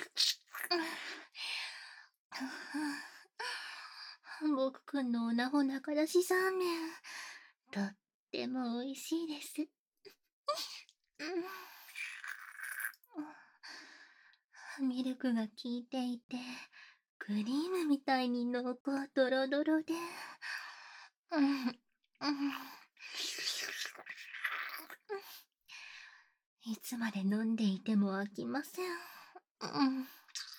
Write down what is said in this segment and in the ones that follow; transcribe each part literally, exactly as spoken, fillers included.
僕くんのおなほ仲出しサーメン、とっても美味しいです。ミルクが効いていて、クリームみたいに濃厚ドロドロで、うんうんいつまで飲んでいても飽きません。うん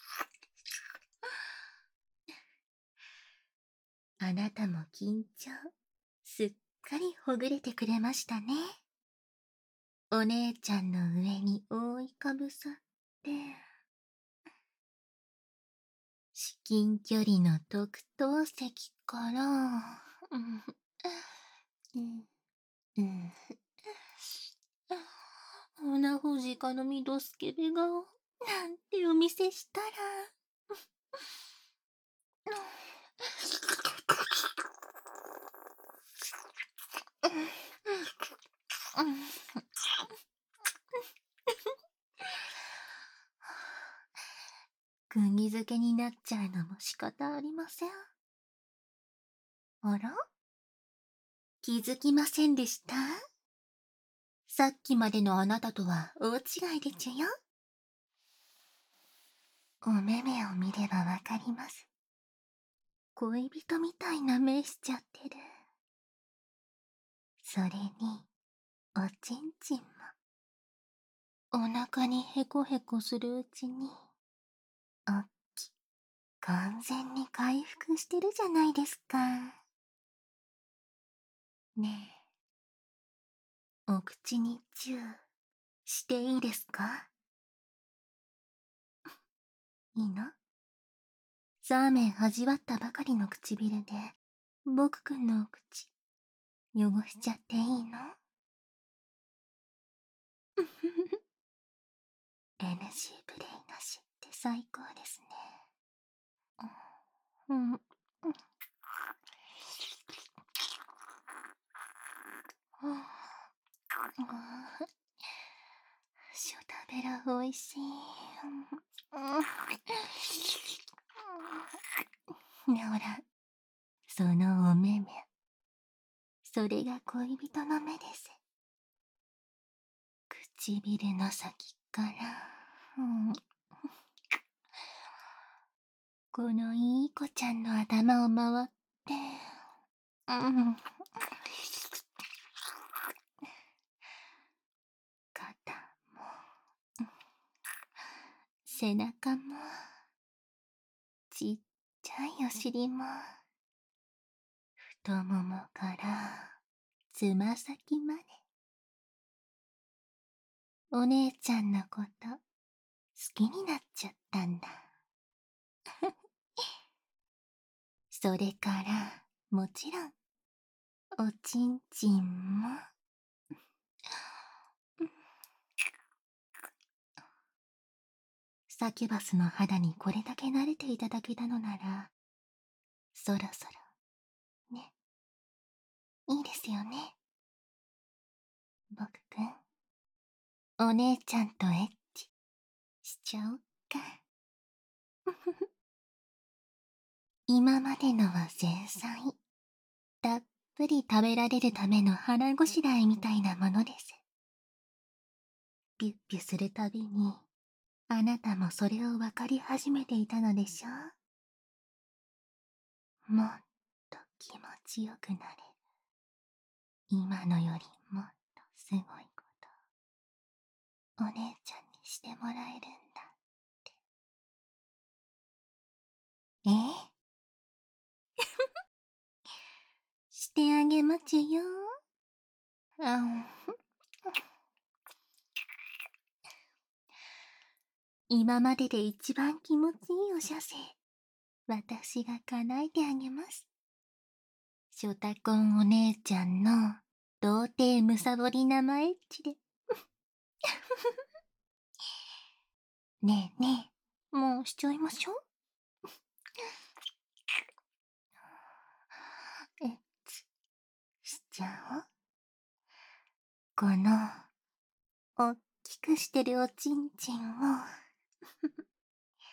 あなたも緊張、すっかりほぐれてくれましたね。お姉ちゃんの上に覆いかぶさって、至近距離の特等席から、うんうんうんおなほじかのみどすけべが、なんてお見せしたら、釘付けになっちゃうのも仕方ありません。あら気づきませんでした？さっきまでのあなたとは大違いでちゅよ。お目目を見ればわかります。恋人みたいな目しちゃってる。それに、おちんちんも。お腹にヘコヘコするうちに、おっき、完全に回復してるじゃないですか。ねえ、お口にチューしていいですか？いいの？サーメン味わったばかりの唇で、僕くんのお口、汚しちゃっていいの？エヌジー プレイなしって最高ですね。うん。うん。ショタベラおいしい。ほら、そのお目目。それが恋人の目です。唇の先から、うん、このいい子ちゃんの頭を回って、うん、肩も、背中も、ちっちゃいお尻も、太ももからつま先まで。お姉ちゃんのこと好きになっちゃったんだ。それからもちろんおちんちんもサキュバスの肌にこれだけ慣れていただけたのなら、そろそろね、いいですよね。僕くん、お姉ちゃんとエッチしちゃおっか。今までのは前菜、たっぷり食べられるための腹ごしらえみたいなものです。ピュッピュするたびに、あなたもそれを分かり始めていたのでしょう？もっと気持ちよくなれる。今のよりもっとすごいこと、お姉ちゃんにしてもらえるんだって。えしてあげまちゅよ。あ今までで一番気持ちいいお射精、私が叶えてあげます。ショタコンお姉ちゃんの童貞むさぼり生エッチで。ねえねえ、もうしちゃいましょう。えっつ、しちゃおう。この、おっきくしてるおちんちんを、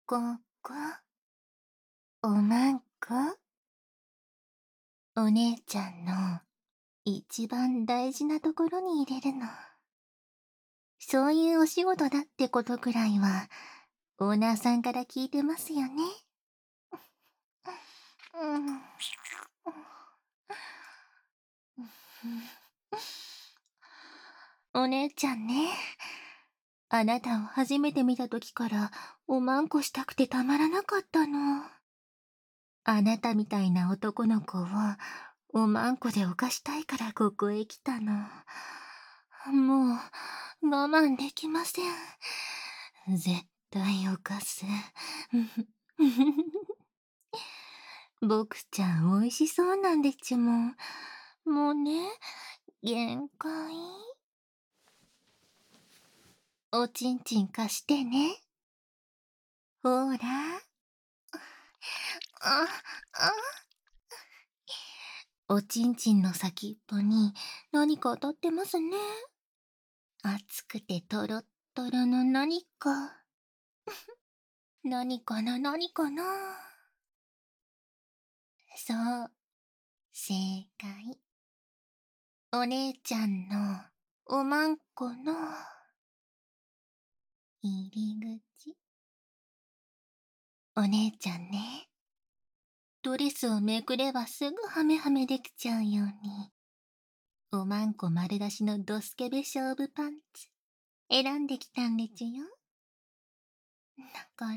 ここ、おまんこ。お姉ちゃんの一番大事なところに入れるの。そういうお仕事だってことくらいは、オーナーさんから聞いてますよね。うん。お姉ちゃんね。あなたを初めて見た時からおまんこしたくてたまらなかったの。あなたみたいな男の子をおまんこで犯したいからここへ来たの。もう我慢できません。絶対犯す。僕ちゃん美味しそうなんでちゅも。もうね、限界。おちんちん貸してね。ほら。あ、あ。おちんちんの先っぽに何か当たってますね。熱くてトロットロの何か。何かな何かな。そう、正解。お姉ちゃんのおまんこの入り口。お姉ちゃんね、ドレスをめくればすぐハメハメできちゃうように、おまんこ丸出しのドスケベ勝負パンツ選んできたんでちゅよ。だから、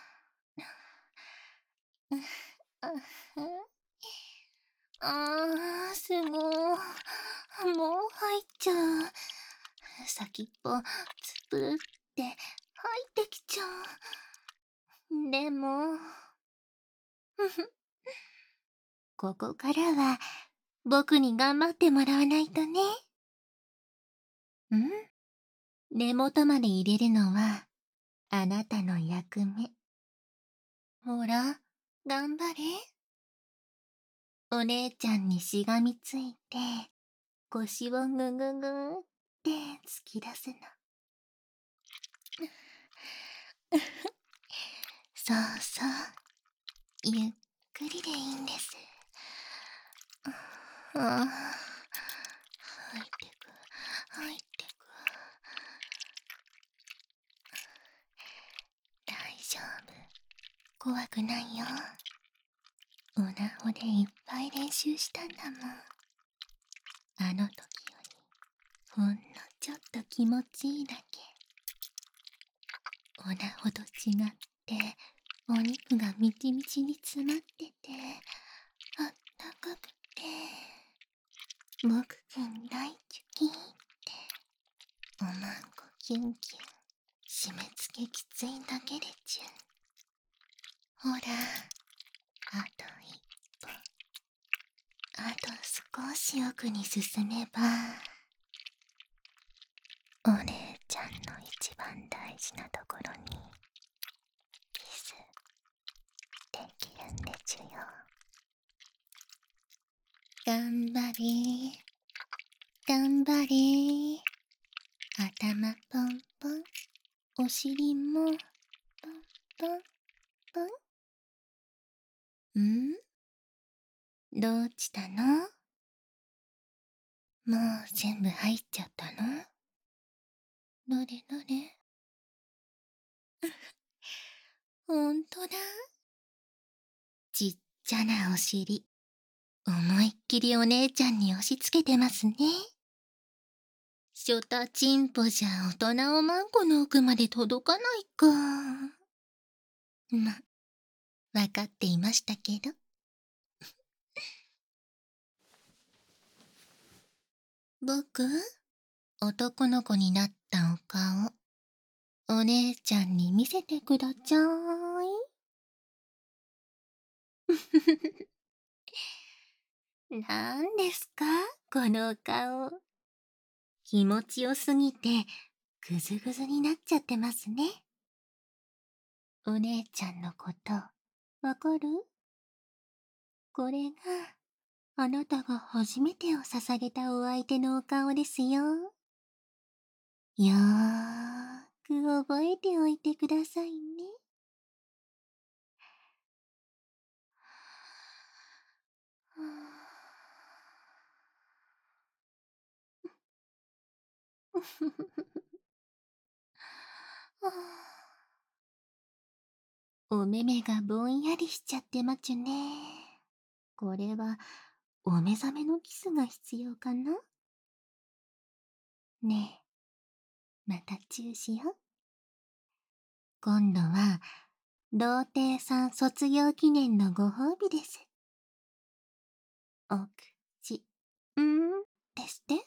あー、すごい。もう入っちゃう。先っぽ、つぷって入ってきちゃう。でも、ここからは僕に頑張ってもらわないとね。ん？根元まで入れるのはあなたの役目。ほら、頑張れ。お姉ちゃんにしがみついて、腰をぐぐぐって突き出すの。そうそう、ゆっくりでいいんです。ああ、入ってく、入ってく。大丈夫、怖くないよ。オナホでいっぱい練習したんだもん。あの時よりほんのちょっと気持ちいいだけ。オナホと違ってお肉がみちみちに詰まっててあったかくて、僕くん大好きって。おまんこキュンキュン、締め付けきついだけでちゅ。ほら、あと一歩、あと少し奥に進めば、お姉ちゃんの一番大事なところにキスできるんでちゅよ。頑張れ、頑張れ。頭ポンポン、お尻もポンポンポン。ん？どうしたの？もう全部入っちゃったの？どれどれ？ほんとだ。ちっちゃなお尻、思いっきりお姉ちゃんに押し付けてますね。ショタチンポじゃ大人おまんこの奥まで届かないか。ま、わかっていましたけど。僕、男の子になったお顔、お姉ちゃんに見せてくだちゃーい。なんですかこのお顔。気持ちよすぎてぐずぐずになっちゃってますね。お姉ちゃんのことわかる？これがあなたが初めてを捧げたお相手のお顔ですよ。よーく覚えておいてくださいね。 お目目がぼんやりしちゃってまちゅね。これは、お目覚めのキスが必要かな？ねえ、またチューしよ。今度は、童貞さん卒業記念のご褒美です。お口、んーですって？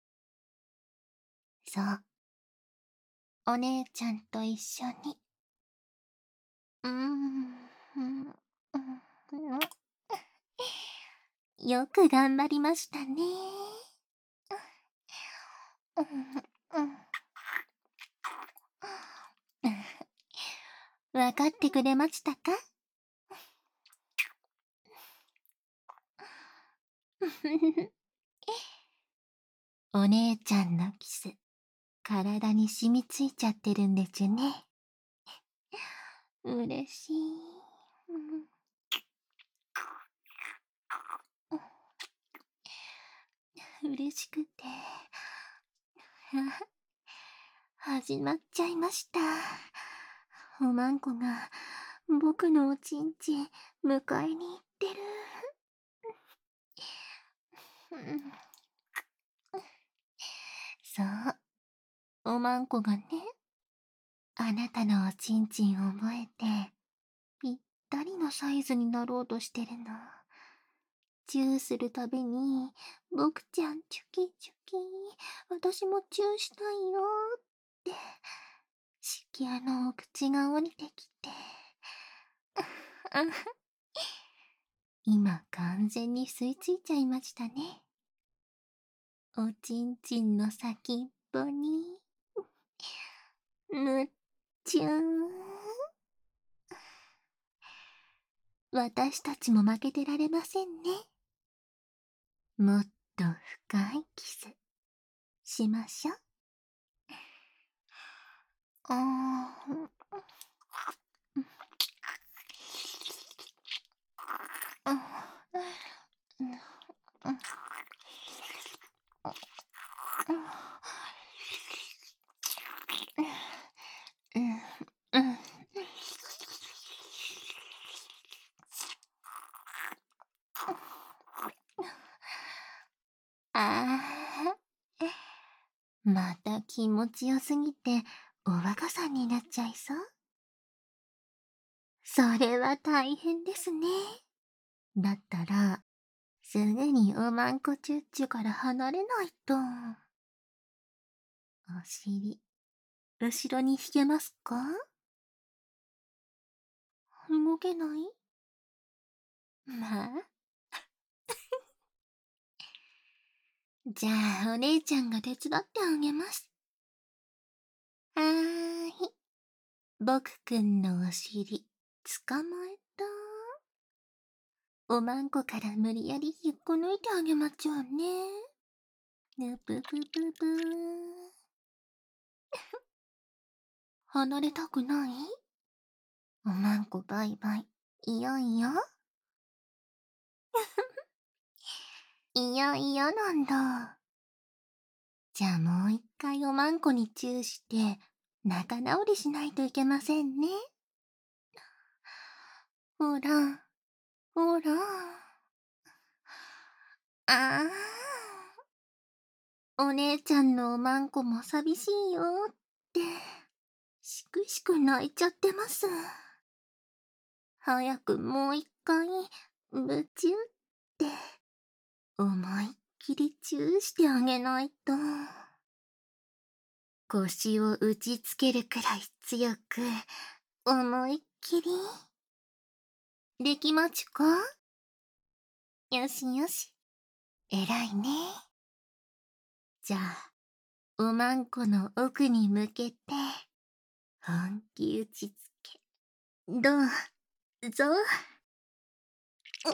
そう。お姉ちゃんと一緒に。うーん、うん、うん、よく頑張りましたね。うん、うん。わかってくれましたか？お姉ちゃんのキス、体に染みついちゃってるんでちゅね。うれしい。うれしくて。始まっちゃいました。おまんこが僕のおちんちん迎えに行ってる。そう、おまんこがね、あなたのおちんちんを覚えて、ぴったりのサイズになろうとしてるの。チューするたびに、僕ちゃんチュキチュキ、私もチューしたいよって、しきあのお口が降りてきて。今完全に吸い付いちゃいましたね。おちんちんの先っぽに、むっちゅーん。私たちも負けてられませんね。もっと深いキス、しましょ。あーあーまた気持ちよすぎておバカさんになっちゃいそう。それは大変ですね。だったらすぐにおまんこチュッチュから離れないと。お尻、後ろに引けますか？動けない？まあ。じゃあ、お姉ちゃんが手伝ってあげます。はーい。僕くんのお尻、捕まえた。おまんこから無理やり引っこ抜いてあげまちょうね。ぬぷぷぷぷー。離れたくない？おまんこバイバイ。いよいよ。いよいよなんだ。じゃあもう一回おまんこにチューして仲直りしないといけませんね。ほら、ほら。ああ。お姉ちゃんのおまんこも寂しいよって、しくしく泣いちゃってます。早くもう一回、ぶちゅって、思いっきりチューしてあげないと。腰を打ちつけるくらい強く、思いっきり。できまちゅか？よしよし。えらいね。じゃあ、おまんこの奥に向けて、本気打ちつけ。どうぞ。お、お、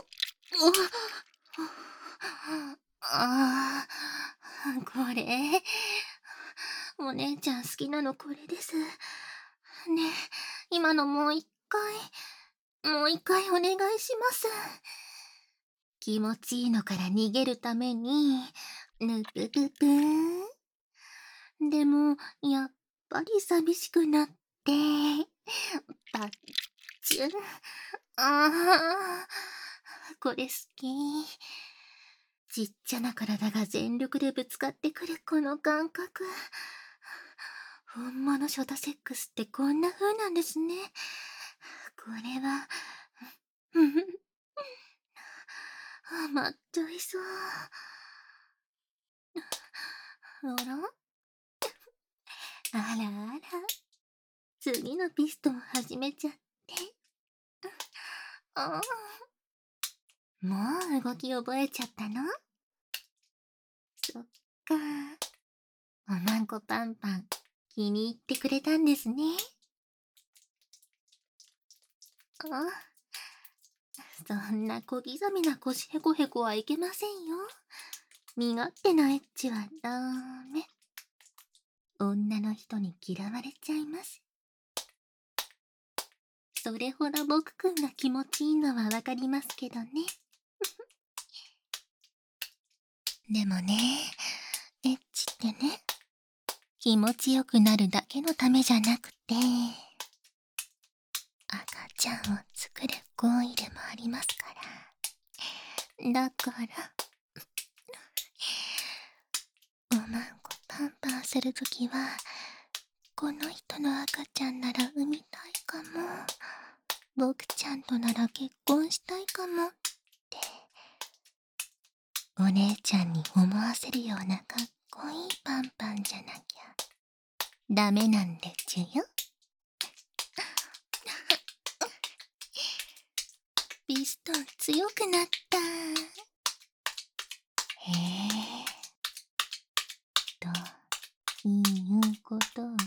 ああ、これ。お姉ちゃん好きなのこれです。ねえ、今のもう一回、もう一回お願いします。気持ちいいのから逃げるために、ぬぷぷぷーん。 でも、やっぱり寂しくなって、パッチュン。ああ、これ好き。ちっちゃな体が全力でぶつかってくるこの感覚。ほんまのショタセックスってこんな風なんですね。これは、ふふ、まっといそう。あらあらあら。次のピストン始めちゃって。ああ。もう動き覚えちゃったの？そっか。おまんこパンパン、気に入ってくれたんですね。あ、そんな小刻みな腰ヘコヘコはいけませんよ。身勝手なエッチはダメ。女の人に嫌われちゃいます。それほど僕くんが気持ちいいのはわかりますけどね。でもね、エッチってね、気持ちよくなるだけのためじゃなくて、赤ちゃんを作る行為でもありますから。だから、おまんこパンパンするときは、この人の赤ちゃんなら産みたいかも、僕ちゃんとなら結婚したいかもって、お姉ちゃんに思わせるようなかっこいいパンパンじゃなきゃダメなんでちゅよ。ピストン強くなった。へえ。ということは、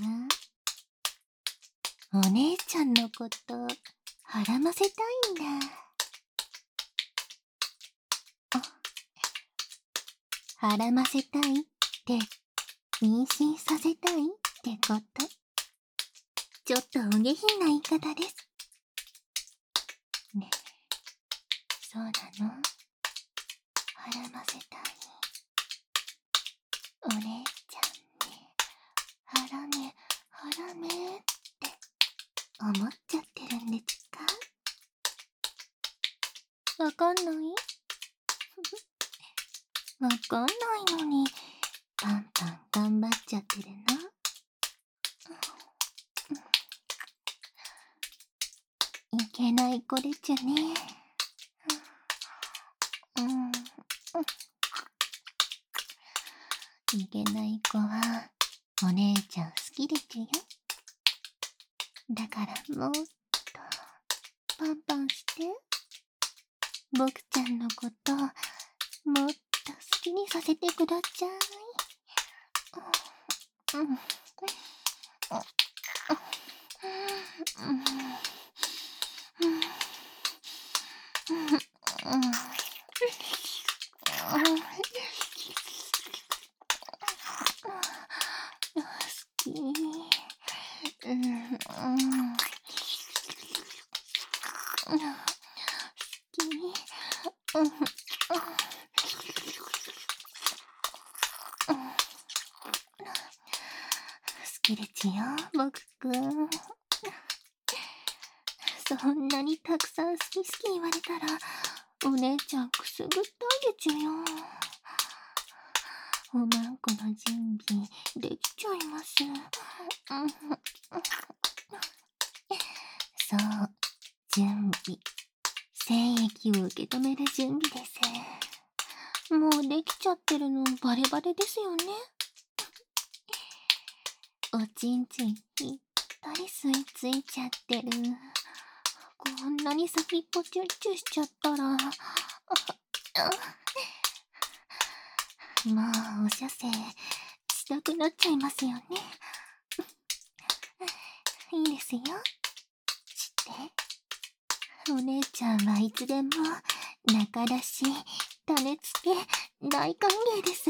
お姉ちゃんのことはらませたいんだ。あ、はらませたいって妊娠させたいってこと？ちょっとお下品な言い方です。ね、そうなの？はらませたい。お姉ちゃんにはらめはらめって思っちゃってるんですか？わかんない？わかんないのにパンパン頑張っちゃってるの？いけない子でちゅね。うん、いけない子はお姉ちゃん好きでちゅよ。だからもっとパンパンして、僕ちゃんのこともっと好きにさせてくだちゃい。うん、うん、うん、うん、好き。うん、うん、好き。うん、うん、好きでちよ、僕くん。そんなにたくさん好き好き言われたら、お姉ちゃんくすぐったいでちゅよ。おまんこの準備できちゃいます。うん、そう、準備。精液を受け止める準備です。もうできちゃってるのバレバレですよね。おちんちんぴったり吸い付いちゃってる。こんなに先っぽチュッチュしちゃったら、もうお射精したくなっちゃいますよね。いいですよ。して。お姉ちゃんはいつでも中出し、種付け、大歓迎です。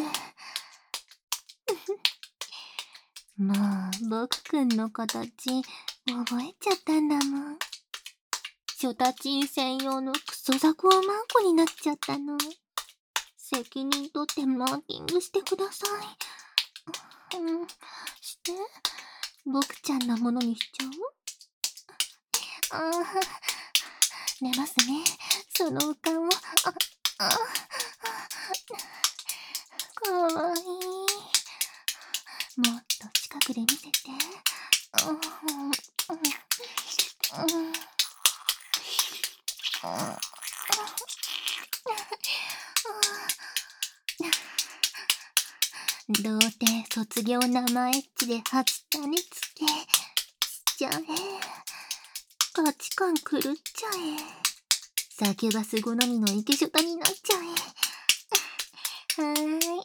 もう僕くんの形覚えちゃったんだもん。ショタチン専用のクソザコおまんこになっちゃったの。責任取ってマーキングしてください。 うん、して。僕ちゃんのものにしちゃう？ああ、寝ますね。そのお顔。あ、あ、かわいい。もっと近くで見せて。うん、うん、うん、うん。童貞卒業生エッチで初種付けしちゃえ。価値観狂っちゃえ。酒バス好みのイケショタになっちゃえ。はーい。はーい。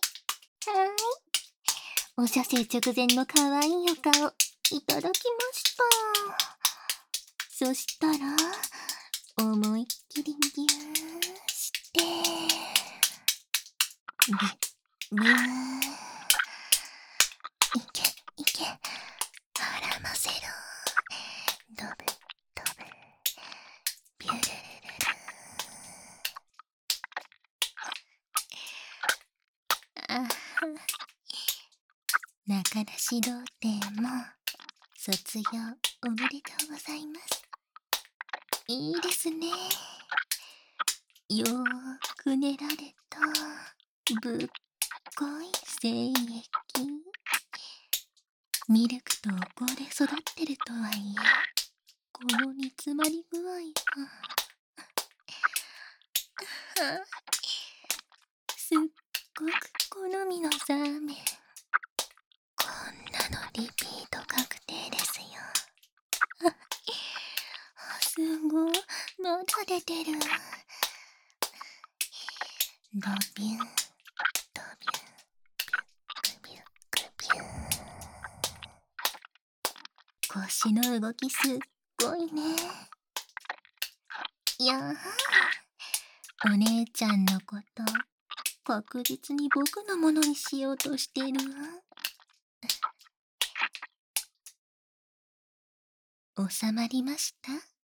お射精直前の可愛いお顔、いただきました。そしたら、思いっきりギューして、ビ、ビュー。いけ、いけ、絡ませろ。ドブ、ドブ、ビュルルルル。あは。中出し童貞も、卒業おめでとうございます。いいですね。よーく練られたぶっごい精液。ミルクとお香で育ってるとはいえ、この煮詰まり具合がすっごく好みのザーメン。こんなのリピート確定ですよ。すごい、まだ出てる。ドビュン、ドビュン、ビュックビュックビュン。腰の動きすっごいね。いやー、お姉ちゃんのこと確実に僕のものにしようとしてる。収まりました？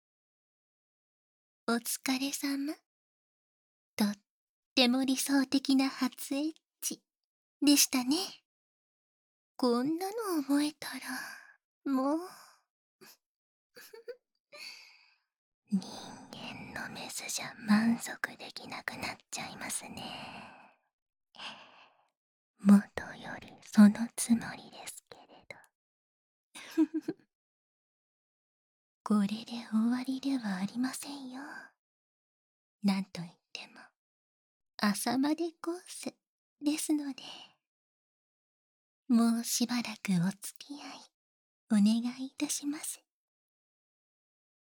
お疲れ様。とっても理想的な初エッチでしたね。こんなの覚えたら、もう人間のメスじゃ満足できなくなっちゃいますね。元よりそのつもりですけれど。これで終わりではありませんよ。なんといっても、朝までコースですので、もうしばらくお付き合いお願いいたします。